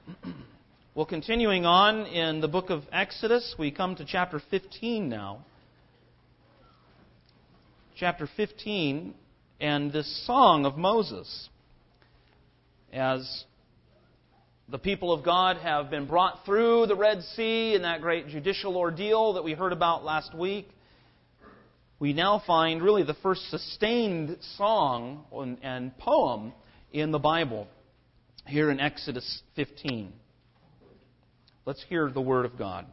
Well, continuing on in the book of Exodus, we come to chapter 15 now. Chapter 15, and this song of Moses. As the people of God have been brought through the Red Sea in that great judicial ordeal that we heard about last week, we now find really the first sustained song and poem in the Bible here in Exodus 15. Let's hear the Word of God.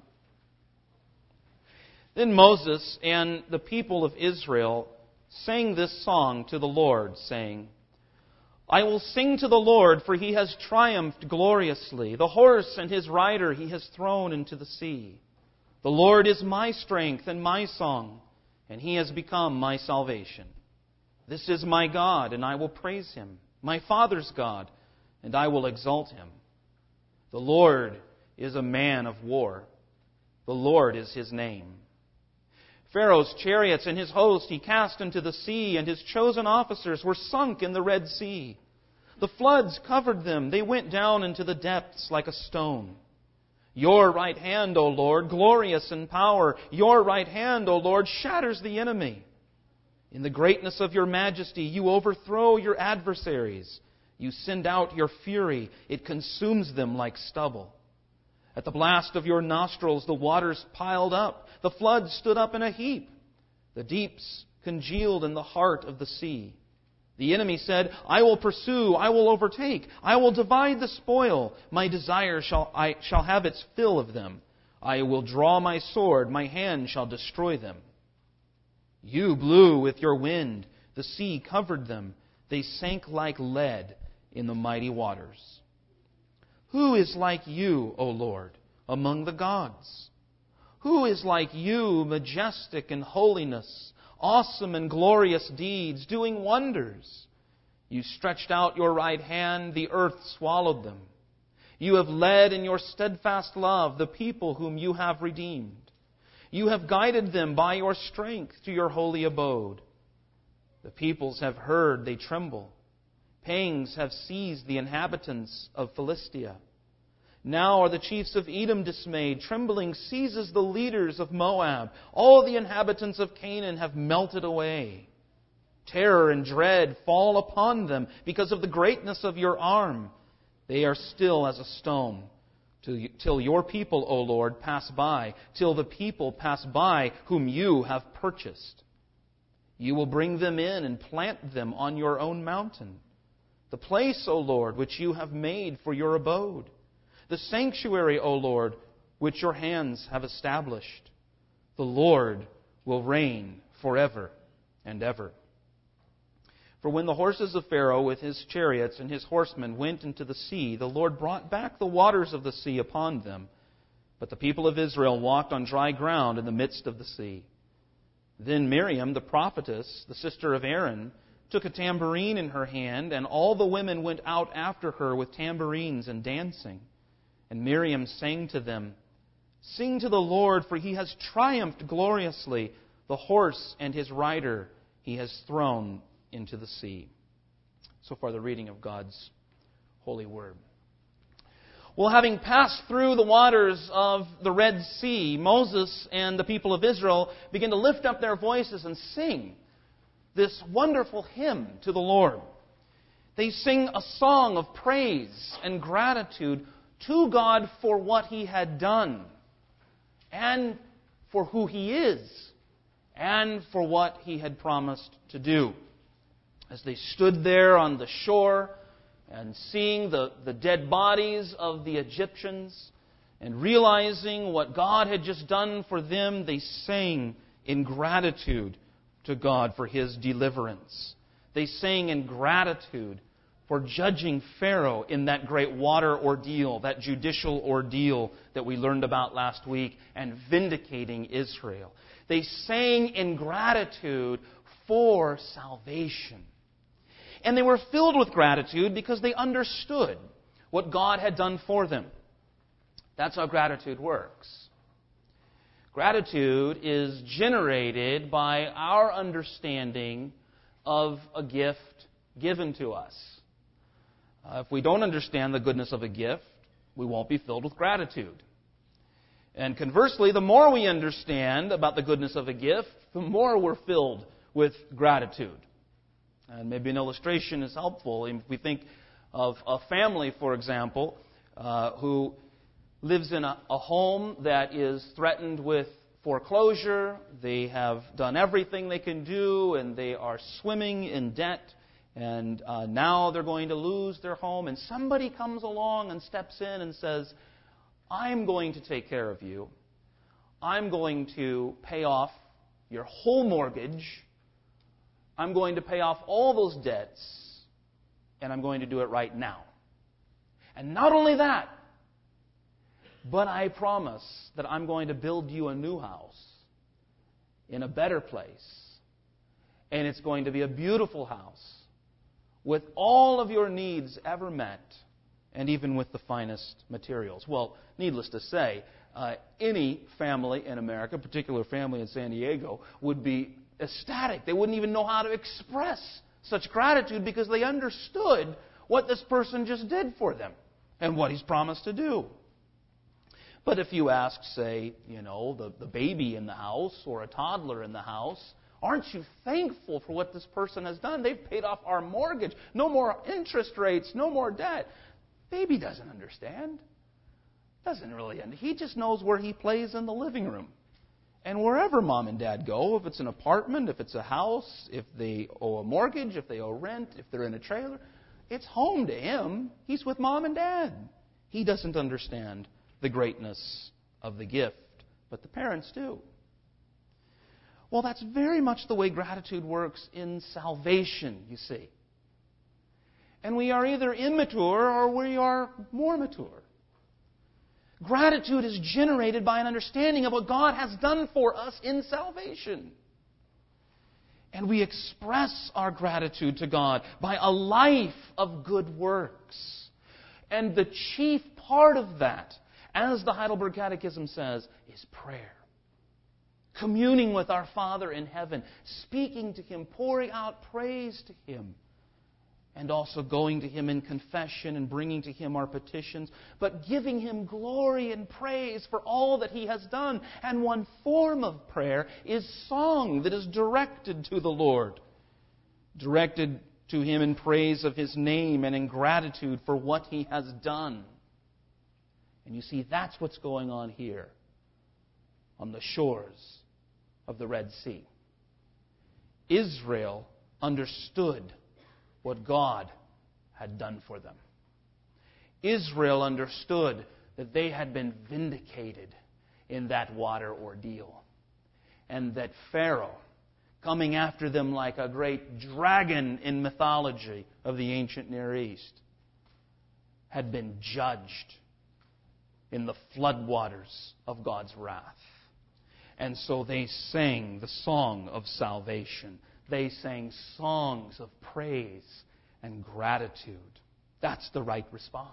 Then Moses and the people of Israel sang this song to the Lord, saying, I will sing to the Lord, for He has triumphed gloriously. The horse and his rider He has thrown into the sea. The Lord is my strength and my song, and He has become my salvation. This is my God, and I will praise Him, my Father's God, and I will exalt Him. The Lord is a man of war. The Lord is His name. Pharaoh's chariots and his host He cast into the sea, and His chosen officers were sunk in the Red Sea. The floods covered them. They went down into the depths like a stone. Your right hand, O Lord, glorious in power. Your right hand, O Lord, shatters the enemy. In the greatness of Your majesty, You overthrow Your adversaries. You send out Your fury. It consumes them like stubble. At the blast of Your nostrils, the waters piled up. The floods stood up in a heap. The deeps congealed in the heart of the sea. The enemy said, I will pursue, I will overtake, I will divide the spoil. My desire shall have its fill of them. I will draw my sword, my hand shall destroy them. You blew with Your wind. The sea covered them. They sank like lead in the mighty waters. Who is like You, O Lord, among the gods? Who is like You, majestic in holiness, awesome in glorious deeds, doing wonders? You stretched out Your right hand, the earth swallowed them. You have led in Your steadfast love the people whom You have redeemed. You have guided them by Your strength to Your holy abode. The peoples have heard, they tremble. Pangs have seized the inhabitants of Philistia. Now are the chiefs of Edom dismayed. Trembling seizes the leaders of Moab. All the inhabitants of Canaan have melted away. Terror and dread fall upon them because of the greatness of Your arm. They are still as a stone till Your people, O Lord, pass by, till the people pass by whom You have purchased. You will bring them in and plant them on Your own mountain, the place, O Lord, which You have made for Your abode, the sanctuary, O Lord, which Your hands have established. The Lord will reign forever and ever. For when the horses of Pharaoh with his chariots and his horsemen went into the sea, the Lord brought back the waters of the sea upon them. But the people of Israel walked on dry ground in the midst of the sea. Then Miriam, the prophetess, the sister of Aaron, took a tambourine in her hand, and all the women went out after her with tambourines and dancing. And Miriam sang to them, Sing to the Lord, for He has triumphed gloriously. The horse and his rider He has thrown into the sea. So far, the reading of God's holy word. Well, having passed through the waters of the Red Sea, Moses and the people of Israel begin to lift up their voices and sing this wonderful hymn to the Lord. They sing a song of praise and gratitude to God for what He had done, and for who He is, and for what He had promised to do. As they stood there on the shore and seeing the dead bodies of the Egyptians and realizing what God had just done for them, they sang in gratitude to God for His deliverance. They sang in gratitude for judging Pharaoh in that great water ordeal, that judicial ordeal that we learned about last week, and vindicating Israel. They sang in gratitude for salvation. And they were filled with gratitude because they understood what God had done for them. That's how gratitude works. Gratitude is generated by our understanding of a gift given to us. If we don't understand the goodness of a gift, we won't be filled with gratitude. And conversely, the more we understand about the goodness of a gift, the more we're filled with gratitude. And maybe an illustration is helpful. If we think of a family, for example, who lives in a home that is threatened with foreclosure. They have done everything they can do, and they are swimming in debt. And now they're going to lose their home. And somebody comes along and steps in and says, I'm going to take care of you. I'm going to pay off your whole mortgage. I'm going to pay off all those debts. And I'm going to do it right now. And not only that, but I promise that I'm going to build you a new house in a better place. And it's going to be a beautiful house with all of your needs ever met, and even with the finest materials. Well, needless to say, any family in America, particular family in San Diego, would be ecstatic. They wouldn't even know how to express such gratitude because they understood what this person just did for them and what he's promised to do. But if you ask, say, the baby in the house or a toddler in the house, aren't you thankful for what this person has done? They've paid off our mortgage. No more interest rates, no more debt. Baby doesn't understand. He just knows where he plays in the living room. And wherever mom and dad go, if it's an apartment, if it's a house, if they owe a mortgage, if they owe rent, if they're in a trailer, it's home to him. He's with mom and dad. He doesn't understand the greatness of the gift, but the parents do. Well, that's very much the way gratitude works in salvation, you see. And we are either immature or we are more mature. Gratitude is generated by an understanding of what God has done for us in salvation. And we express our gratitude to God by a life of good works. And the chief part of that, as the Heidelberg Catechism says, is prayer. Communing with our Father in heaven, speaking to Him, pouring out praise to Him, and also going to Him in confession and bringing to Him our petitions, but giving Him glory and praise for all that He has done. And one form of prayer is song that is directed to the Lord, directed to Him in praise of His name and in gratitude for what He has done. And you see, that's what's going on here on the shores of the Red Sea. Israel understood what God had done for them. Israel understood that they had been vindicated in that water ordeal. And that Pharaoh, coming after them like a great dragon in mythology of the ancient Near East, had been judged in the floodwaters of God's wrath. And so they sang the song of salvation. They sang songs of praise and gratitude. That's the right response.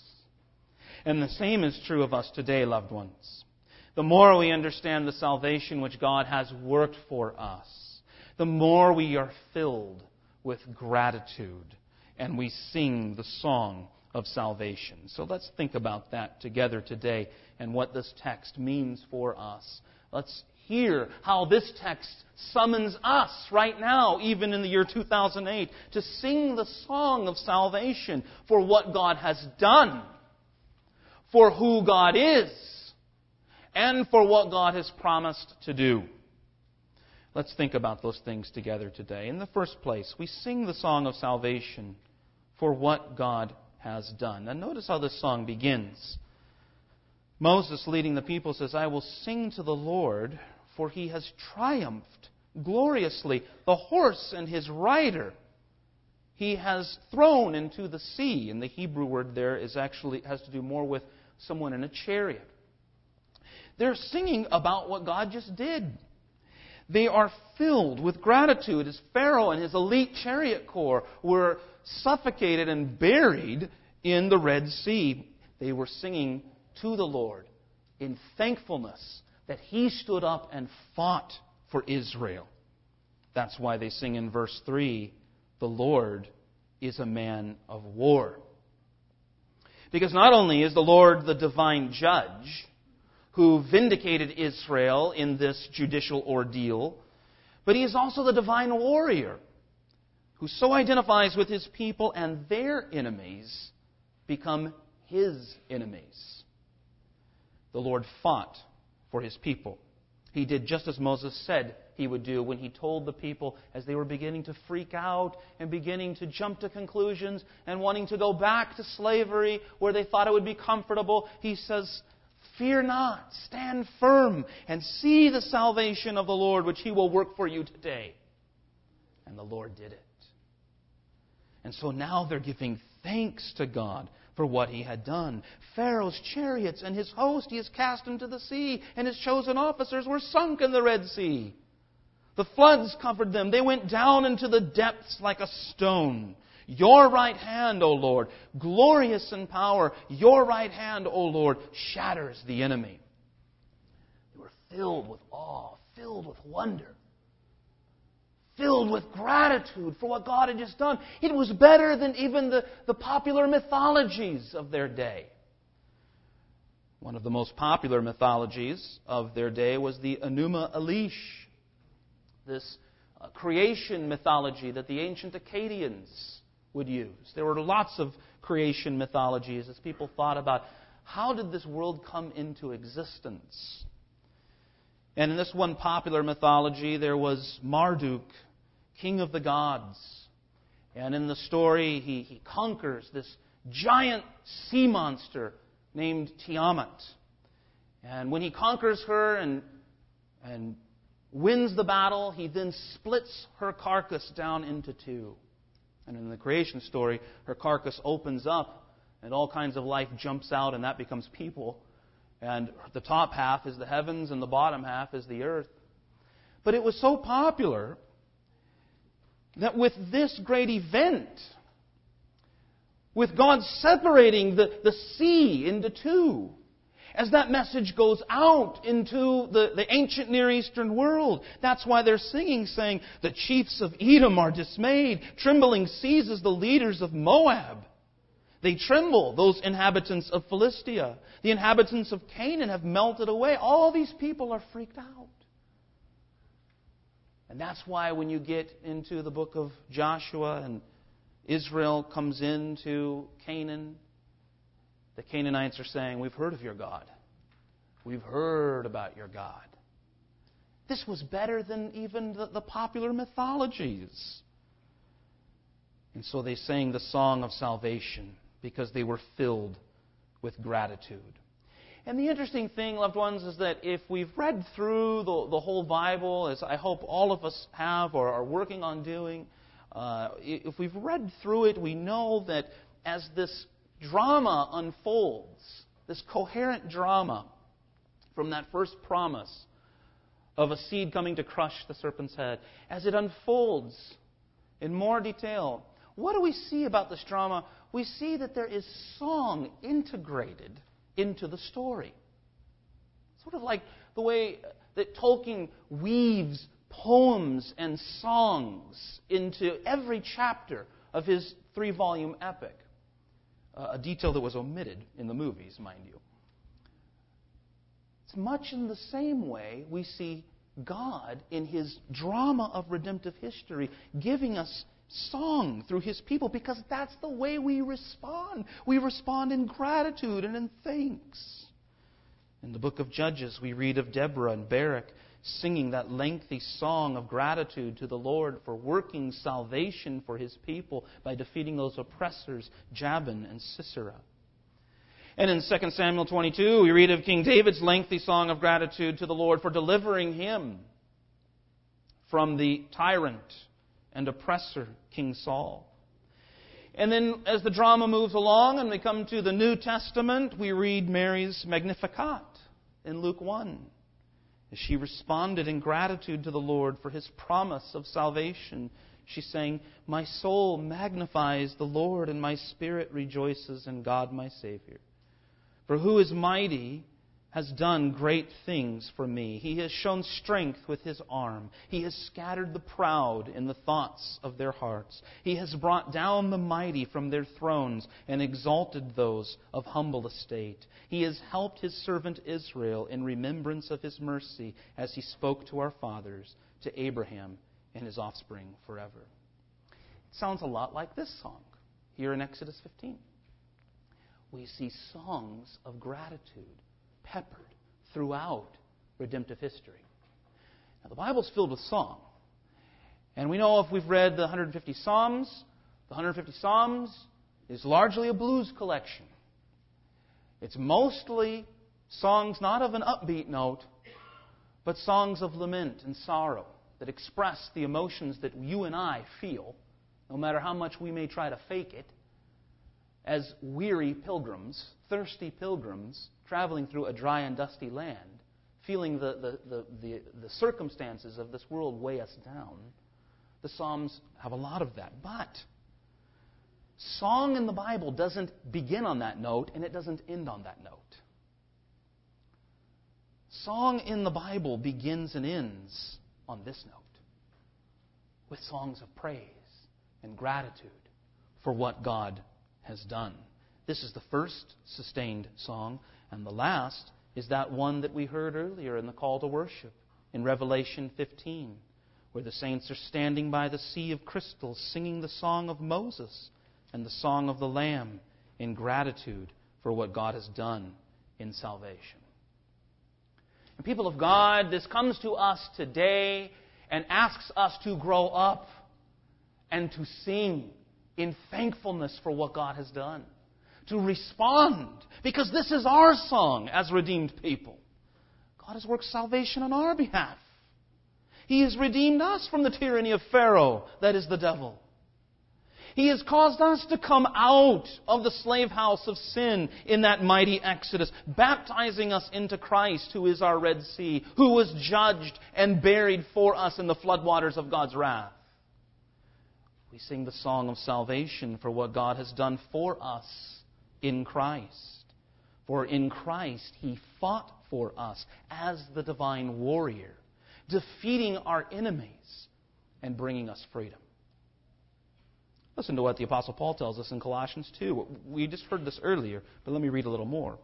And the same is true of us today, loved ones. The more we understand the salvation which God has worked for us, the more we are filled with gratitude and we sing the song of salvation. So let's think about that together today and what this text means for us. Let's hear how this text summons us right now, even in the year 2008, to sing the song of salvation for what God has done, for who God is, and for what God has promised to do. Let's think about those things together today. In the first place, we sing the song of salvation for what God has done. And notice how this song begins. Moses, leading the people, says, I will sing to the Lord, for He has triumphed gloriously. The horse and his rider He has thrown into the sea. And the Hebrew word there has to do more with someone in a chariot. They're singing about what God just did. They are filled with gratitude as Pharaoh and his elite chariot corps were suffocated and buried in the Red Sea. They were singing to the Lord in thankfulness that He stood up and fought for Israel. That's why they sing in verse 3, the Lord is a man of war. Because not only is the Lord the divine judge who vindicated Israel in this judicial ordeal, but He is also the divine warrior who so identifies with His people, and their enemies become His enemies. The Lord fought for His people. He did just as Moses said He would do when He told the people, as they were beginning to freak out and beginning to jump to conclusions and wanting to go back to slavery where they thought it would be comfortable. He says, "Fear not, stand firm, and see the salvation of the Lord, which He will work for you today." And the Lord did it. And so now they're giving thanks to God for what He had done. Pharaoh's chariots and his host He has cast into the sea, and His chosen officers were sunk in the Red Sea. The floods covered them. They went down into the depths like a stone. Your right hand, O Lord, glorious in power, Your right hand, O Lord, shatters the enemy. They were filled with awe, filled with wonder, filled with gratitude for what God had just done. It was better than even the popular mythologies of their day. One of the most popular mythologies of their day was the Enuma Elish, this creation mythology that the ancient Akkadians would use. There were lots of creation mythologies as people thought about how did this world come into existence. And in this one popular mythology, there was Marduk, king of the gods. And in the story, he conquers this giant sea monster named Tiamat. And when he conquers her and wins the battle, he then splits her carcass down into two. And in the creation story, her carcass opens up and all kinds of life jumps out, and that becomes people. And the top half is the heavens and the bottom half is the earth. But it was so popular that with this great event, with God separating the sea into two, as that message goes out into the ancient Near Eastern world, that's why they're singing, saying, "The chiefs of Edom are dismayed. Trembling seizes the leaders of Moab. They tremble, those inhabitants of Philistia. The inhabitants of Canaan have melted away." All these people are freaked out. And that's why when you get into the book of Joshua and Israel comes into Canaan, the Canaanites are saying, "We've heard of your God. We've heard about your God." This was better than even the popular mythologies. And so they sang the song of salvation because they were filled with gratitude. And the interesting thing, loved ones, is that if we've read through the whole Bible, as I hope all of us have or are working on doing, if we've read through it, we know that as this drama unfolds, this coherent drama from that first promise of a seed coming to crush the serpent's head, as it unfolds in more detail, what do we see about this drama? We see that there is song integrated into the story. Sort of like the way that Tolkien weaves poems and songs into every chapter of his 3-volume epic. A detail that was omitted in the movies, mind you. It's much in the same way we see God in His drama of redemptive history giving us song through His people, because that's the way we respond. We respond in gratitude and in thanks. In the book of Judges, we read of Deborah and Barak singing that lengthy song of gratitude to the Lord for working salvation for His people by defeating those oppressors, Jabin and Sisera. And in 2 Samuel 22, we read of King David's lengthy song of gratitude to the Lord for delivering him from the tyrant and oppressor, King Saul. And then as the drama moves along and we come to the New Testament, we read Mary's Magnificat in Luke 1. As she responded in gratitude to the Lord for His promise of salvation, she sang, "My soul magnifies the Lord, and my spirit rejoices in God my Savior. For who is mighty has done great things for me. He has shown strength with His arm. He has scattered the proud in the thoughts of their hearts. He has brought down the mighty from their thrones and exalted those of humble estate. He has helped His servant Israel in remembrance of His mercy, as He spoke to our fathers, to Abraham and his offspring forever. It sounds a lot like this song here in Exodus 15. We see songs of gratitude peppered throughout redemptive history. Now, the Bible's filled with song. And we know if we've read the 150 Psalms, the 150 Psalms is largely a blues collection. It's mostly songs not of an upbeat note, but songs of lament and sorrow that express the emotions that you and I feel, no matter how much we may try to fake it, as weary pilgrims, thirsty pilgrims, traveling through a dry and dusty land, feeling the circumstances of this world weigh us down. The Psalms have a lot of that. But song in the Bible doesn't begin on that note, and it doesn't end on that note. Song in the Bible begins and ends on this note, with songs of praise and gratitude for what God has done. This is the first sustained song, and the last is that one that we heard earlier in the call to worship in Revelation 15, where the saints are standing by the sea of crystal singing the song of Moses and the song of the Lamb in gratitude for what God has done in salvation. And people of God, this comes to us today and asks us to grow up and to sing in thankfulness for what God has done. To respond, because this is our song as redeemed people. God has worked salvation on our behalf. He has redeemed us from the tyranny of Pharaoh, that is the devil. He has caused us to come out of the slave house of sin in that mighty exodus, baptizing us into Christ, who is our Red Sea, who was judged and buried for us in the floodwaters of God's wrath. We sing the song of salvation for what God has done for us in Christ. For in Christ He fought for us as the divine warrior, defeating our enemies and bringing us freedom. Listen to what the Apostle Paul tells us in Colossians 2. We just heard this earlier, but let me read a little more.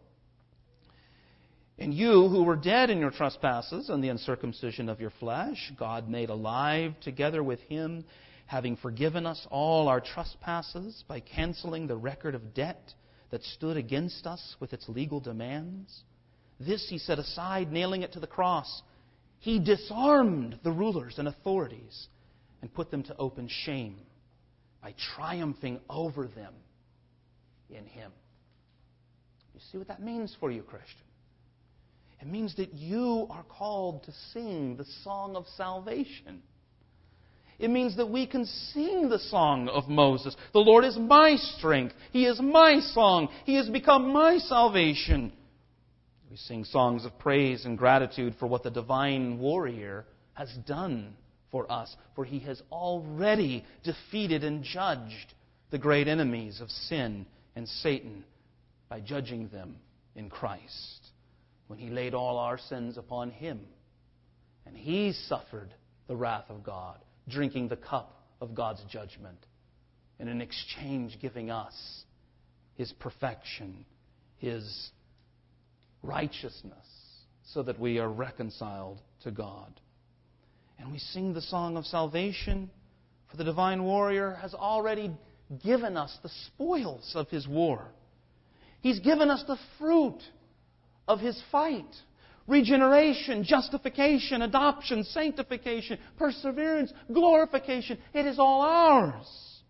And you who were dead in your trespasses and the uncircumcision of your flesh, God made alive together with Him, having forgiven us all our trespasses by canceling the record of debt that stood against us with its legal demands. This He set aside, nailing it to the cross. He disarmed the rulers and authorities and put them to open shame by triumphing over them in Him. You see what that means for you, Christian? It means that you are called to sing the song of salvation. It means that we can sing the song of Moses. The Lord is my strength. He is my song. He has become my salvation. We sing songs of praise and gratitude for what the divine warrior has done for us. For He has already defeated and judged the great enemies of sin and Satan by judging them in Christ, when He laid all our sins upon Him. And He suffered the wrath of God, drinking the cup of God's judgment, and in exchange giving us His perfection, His righteousness, so that we are reconciled to God. And we sing the song of salvation, for the divine warrior has already given us the spoils of His war. He's given us the fruit of His fight. Regeneration, justification, adoption, sanctification, perseverance, glorification. It is all ours.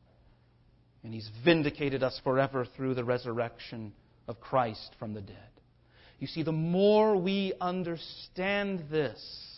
And He's vindicated us forever through the resurrection of Christ from the dead. You see, the more we understand this,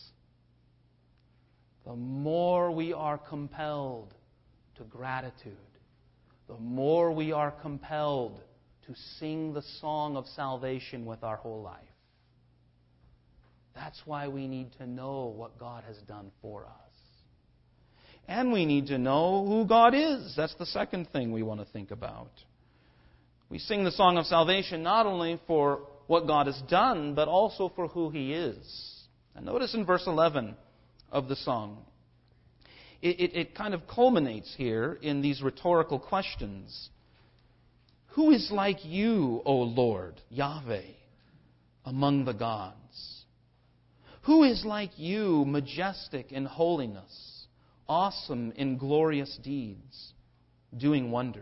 the more we are compelled to gratitude. The more we are compelled to sing the song of salvation with our whole life. That's why we need to know what God has done for us. And we need to know who God is. That's the second thing we want to think about. We sing the song of salvation not only for what God has done, but also for who He is. And notice in verse 11 of the song, it kind of culminates here in these rhetorical questions. Who is like you, O Lord, Yahweh, among the gods? Who is like you, majestic in holiness, awesome in glorious deeds, doing wonders?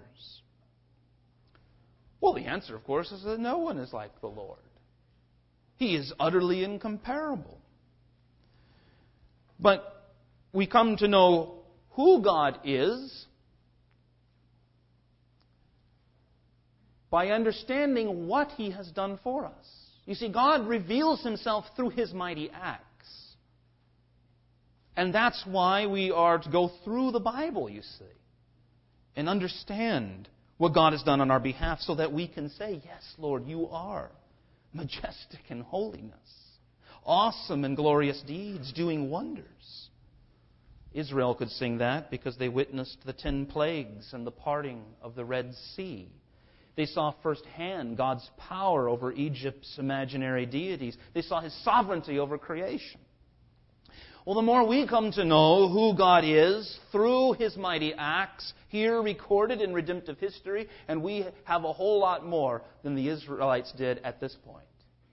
Well, the answer, of course, is that no one is like the Lord. He is utterly incomparable. But we come to know who God is by understanding what He has done for us. You see, God reveals Himself through His mighty acts. And that's why we are to go through the Bible, you see, and understand what God has done on our behalf so that we can say, yes, Lord, you are majestic in holiness, awesome in glorious deeds, doing wonders. Israel could sing that because they witnessed the 10 plagues and the parting of the Red Sea. They saw firsthand God's power over Egypt's imaginary deities. They saw His sovereignty over creation. Well, the more we come to know who God is through His mighty acts, here recorded in redemptive history, and we have a whole lot more than the Israelites did at this point.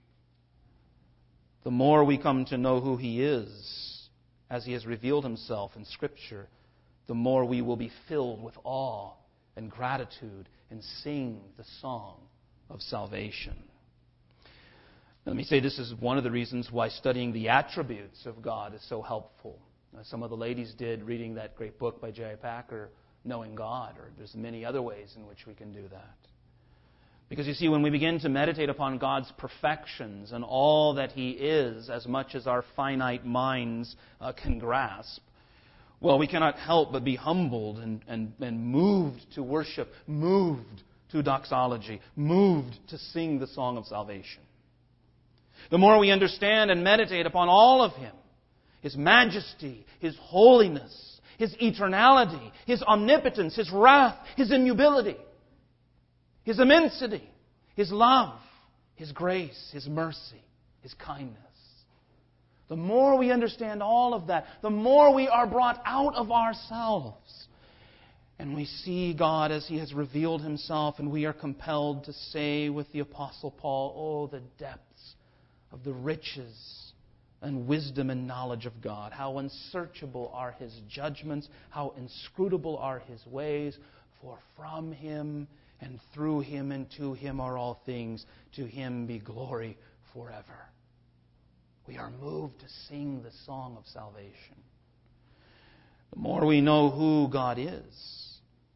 The more we come to know who He is, as He has revealed Himself in Scripture, the more we will be filled with awe and gratitude and sing the song of salvation. Let me say this is one of the reasons why studying the attributes of God is so helpful. Some of the ladies did reading that great book by J.I. Packer, Knowing God, or there's many other ways in which we can do that. Because you see, when we begin to meditate upon God's perfections and all that He is, as much as our finite minds can grasp, well, we cannot help but be humbled and moved to worship, moved to doxology, moved to sing the song of salvation. The more we understand and meditate upon all of Him, His majesty, His holiness, His eternality, His omnipotence, His wrath, His immutability, His immensity, His love, His grace, His mercy, His kindness. The more we understand all of that, the more we are brought out of ourselves. And we see God as He has revealed Himself, and we are compelled to say with the Apostle Paul, oh, the depths of the riches and wisdom and knowledge of God. How unsearchable are His judgments, how inscrutable are His ways, for from Him and through Him and to Him are all things. To Him be glory forever. We are moved to sing the song of salvation. The more we know who God is,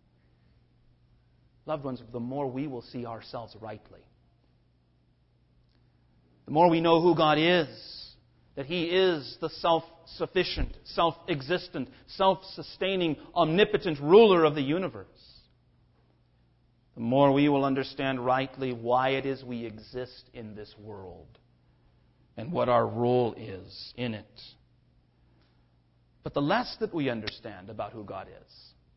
loved ones, the more we will see ourselves rightly. The more we know who God is, that He is the self-sufficient, self-existent, self-sustaining, omnipotent ruler of the universe, the more we will understand rightly why it is we exist in this world and what our role is in it. But the less that we understand about who God is,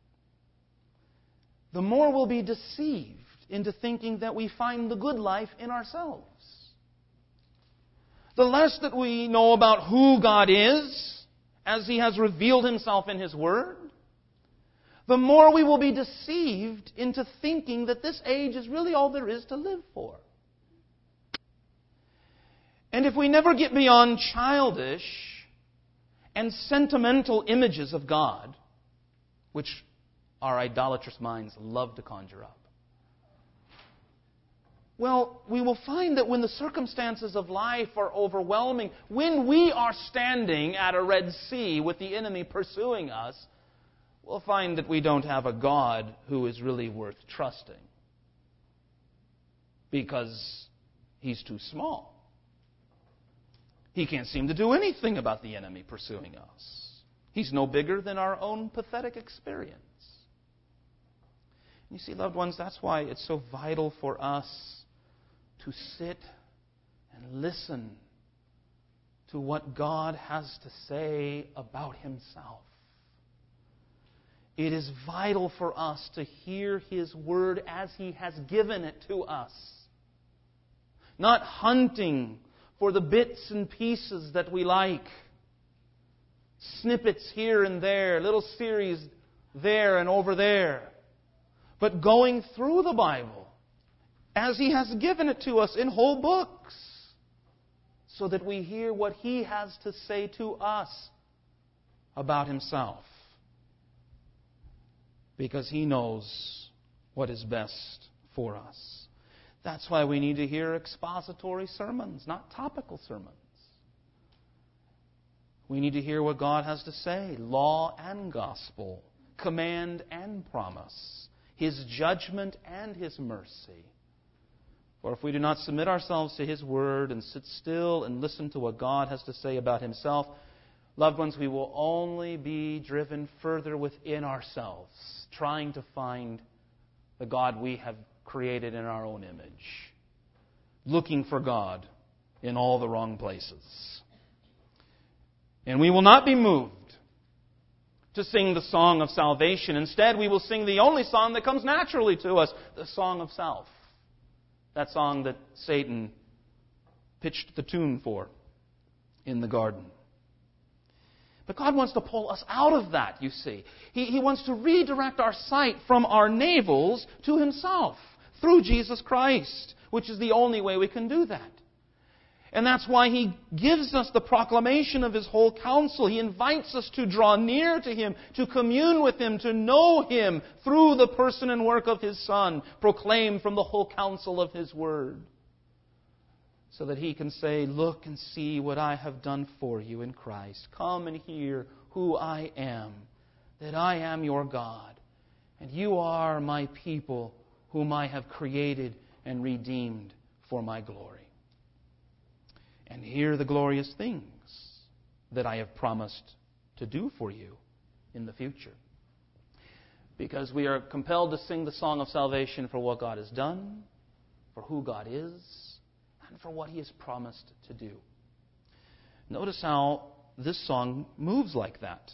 the more we'll be deceived into thinking that we find the good life in ourselves. The less that we know about who God is, as He has revealed Himself in His Word, the more we will be deceived into thinking that this age is really all there is to live for. And if we never get beyond childish and sentimental images of God, which our idolatrous minds love to conjure up, well, we will find that when the circumstances of life are overwhelming, when we are standing at a Red Sea with the enemy pursuing us, we'll find that we don't have a God who is really worth trusting, because He's too small. He can't seem to do anything about the enemy pursuing us. He's no bigger than our own pathetic experience. You see, loved ones, that's why it's so vital for us to sit and listen to what God has to say about Himself. It is vital for us to hear His Word as He has given it to us, Not hunting for the bits and pieces that we like. Snippets here and there, little series there and over there. But going through the Bible as He has given it to us in whole books, so that we hear what He has to say to us about Himself. Because He knows what is best for us. That's why we need to hear expository sermons, not topical sermons. We need to hear what God has to say, law and gospel, command and promise, His judgment and His mercy. For if we do not submit ourselves to His Word and sit still and listen to what God has to say about Himself, loved ones, we will only be driven further within ourselves, trying to find the God we have created in our own image, looking for God in all the wrong places. And we will not be moved to sing the song of salvation. Instead, we will sing the only song that comes naturally to us, the song of self. That song that Satan pitched the tune for in the garden. But God wants to pull us out of that, you see. He wants to redirect our sight from our navels to Himself through Jesus Christ, which is the only way we can do that. And that's why He gives us the proclamation of His whole counsel. He invites us to draw near to Him, to commune with Him, to know Him through the person and work of His Son, proclaimed from the whole counsel of His Word. So that He can say, look and see what I have done for you in Christ. Come and hear who I am, that I am your God, and you are my people whom I have created and redeemed for my glory. And hear the glorious things that I have promised to do for you in the future. Because we are compelled to sing the song of salvation for what God has done, for who God is, and for what He has promised to do. Notice how this song moves like that.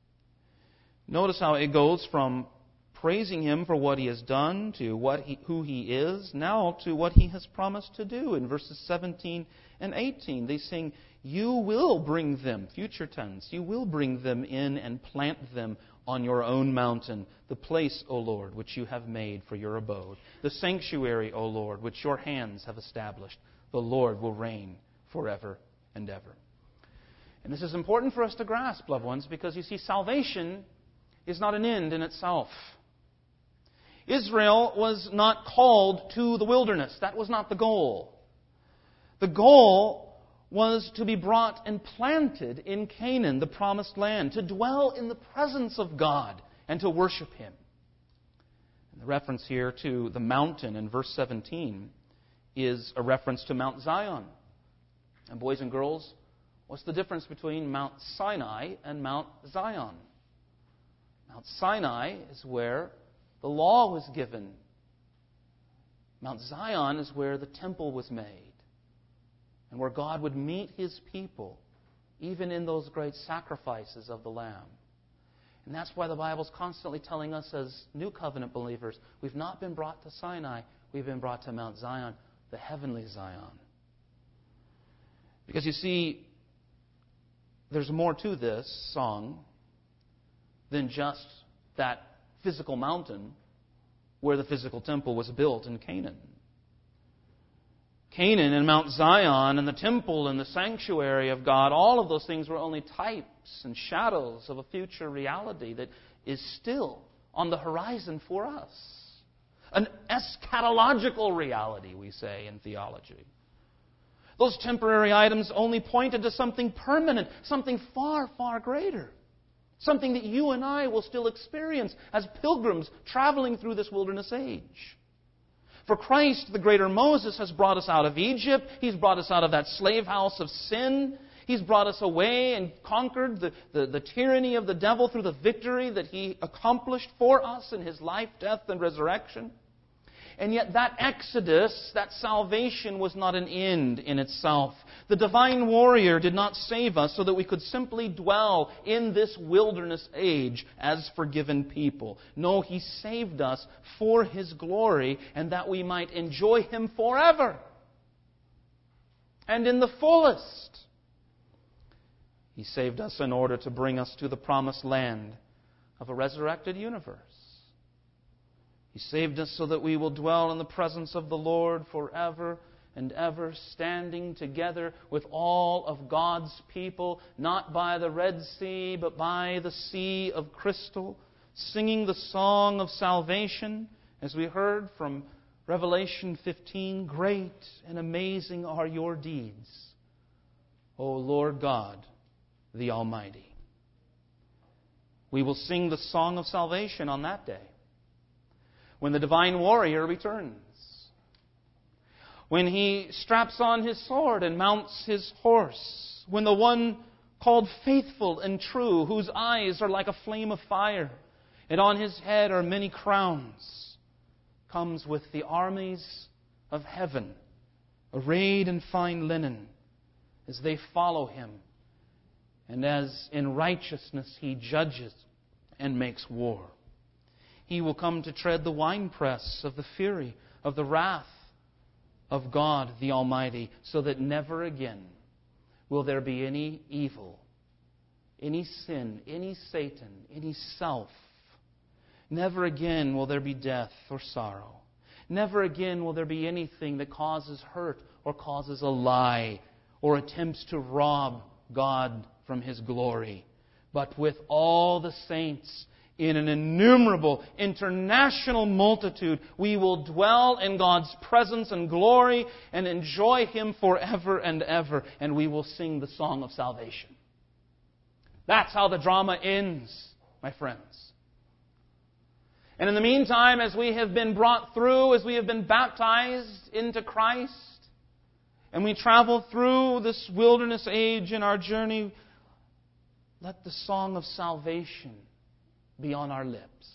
Notice how it goes from praising Him for what He has done to who He is, now to what He has promised to do. In verses 17 and 18, they sing, you will bring them, future tense, you will bring them in and plant them on your own mountain, the place, O Lord, which you have made for your abode, the sanctuary, O Lord, which your hands have established. The Lord will reign forever and ever. And this is important for us to grasp, loved ones, because you see, salvation is not an end in itself. Israel was not called to the wilderness. That was not the goal. The goal was to be brought and planted in Canaan, the promised land, to dwell in the presence of God and to worship Him. And the reference here to the mountain in verse 17 is a reference to Mount Zion. And boys and girls, what's the difference between Mount Sinai and Mount Zion? Mount Sinai is where the law was given. Mount Zion is where the temple was made, and where God would meet His people, even in those great sacrifices of the Lamb. And that's why the Bible's constantly telling us as New Covenant believers, we've not been brought to Sinai, we've been brought to Mount Zion, the heavenly Zion. Because you see, there's more to this song than just that physical mountain where the physical temple was built in Canaan. Canaan and Mount Zion and the temple and the sanctuary of God, all of those things were only types and shadows of a future reality that is still on the horizon for us. An eschatological reality, we say in theology. Those temporary items only pointed to something permanent, something far, far greater. Something that you and I will still experience as pilgrims traveling through this wilderness age. For Christ, the greater Moses, has brought us out of Egypt. He's brought us out of that slave house of sin. He's brought us away and conquered the tyranny of the devil through the victory that He accomplished for us in His life, death, and resurrection. And yet that exodus, that salvation, was not an end in itself. The divine warrior did not save us so that we could simply dwell in this wilderness age as forgiven people. No, He saved us for His glory and that we might enjoy Him forever. and in the fullest. He saved us in order to bring us to the promised land of a resurrected universe. He saved us so that we will dwell in the presence of the Lord forever and ever, standing together with all of God's people, not by the Red Sea, but by the Sea of crystal, singing the song of salvation, as we heard from Revelation 15, great and amazing are your deeds, O Lord God, the Almighty. We will sing the song of salvation on that day, when the divine warrior returns, when he straps on his sword and mounts his horse, when the one called faithful and true, whose eyes are like a flame of fire, and on his head are many crowns, comes with the armies of heaven, arrayed in fine linen, as they follow him, and as in righteousness he judges and makes war. He will come to tread the winepress of the fury, of the wrath of God the Almighty, so that never again will there be any evil, any sin, any Satan, any self. Never again will there be death or sorrow. Never again will there be anything that causes hurt or causes a lie or attempts to rob God from His glory. But with all the saints, in an innumerable international multitude, we will dwell in God's presence and glory and enjoy Him forever and ever. And we will sing the song of salvation. That's how the drama ends, my friends. And in the meantime, as we have been brought through, as we have been baptized into Christ, and we travel through this wilderness age in our journey, let the song of salvation be on our lips.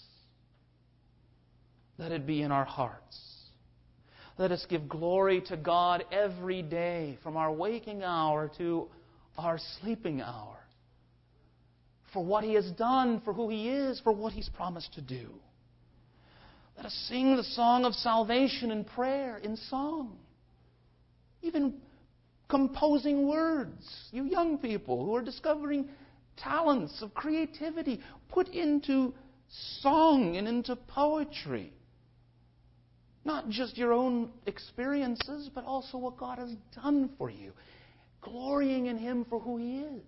Let it be in our hearts. Let us give glory to God every day, from our waking hour to our sleeping hour, for what He has done, for who He is, for what He's promised to do. Let us sing the song of salvation in prayer, in song. Even composing words. You young people who are discovering talents of creativity, put into song and into poetry. Not just your own experiences, but also what God has done for you. Glorying in Him for who He is.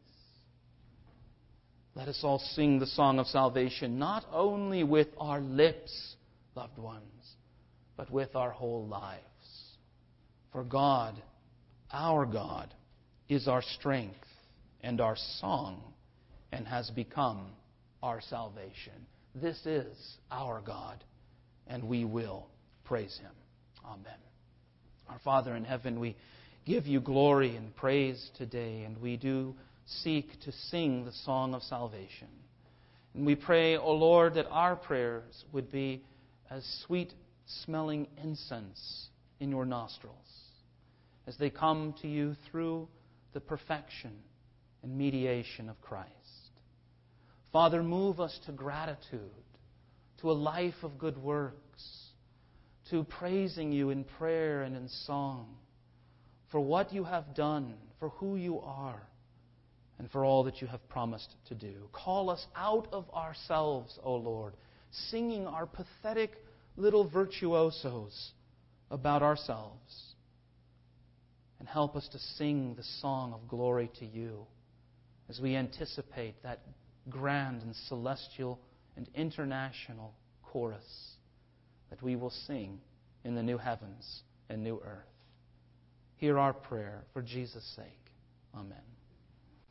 Let us all sing the song of salvation, not only with our lips, loved ones, but with our whole lives. For God, our God, is our strength and our song, and has become our salvation. This is our God, and we will praise Him. Amen. Our Father in heaven, we give You glory and praise today, and we do seek to sing the song of salvation. And we pray, O Lord, that our prayers would be as sweet-smelling incense in Your nostrils, as they come to You through the perfection and mediation of Christ. Father, move us to gratitude, to a life of good works, to praising You in prayer and in song, for what You have done, for who You are, and for all that You have promised to do. Call us out of ourselves, O Lord, singing our pathetic little virtuosos about ourselves, and help us to sing the song of glory to You as we anticipate that grand and celestial and international chorus that we will sing in the new heavens and new earth. Hear our prayer for Jesus' sake. Amen.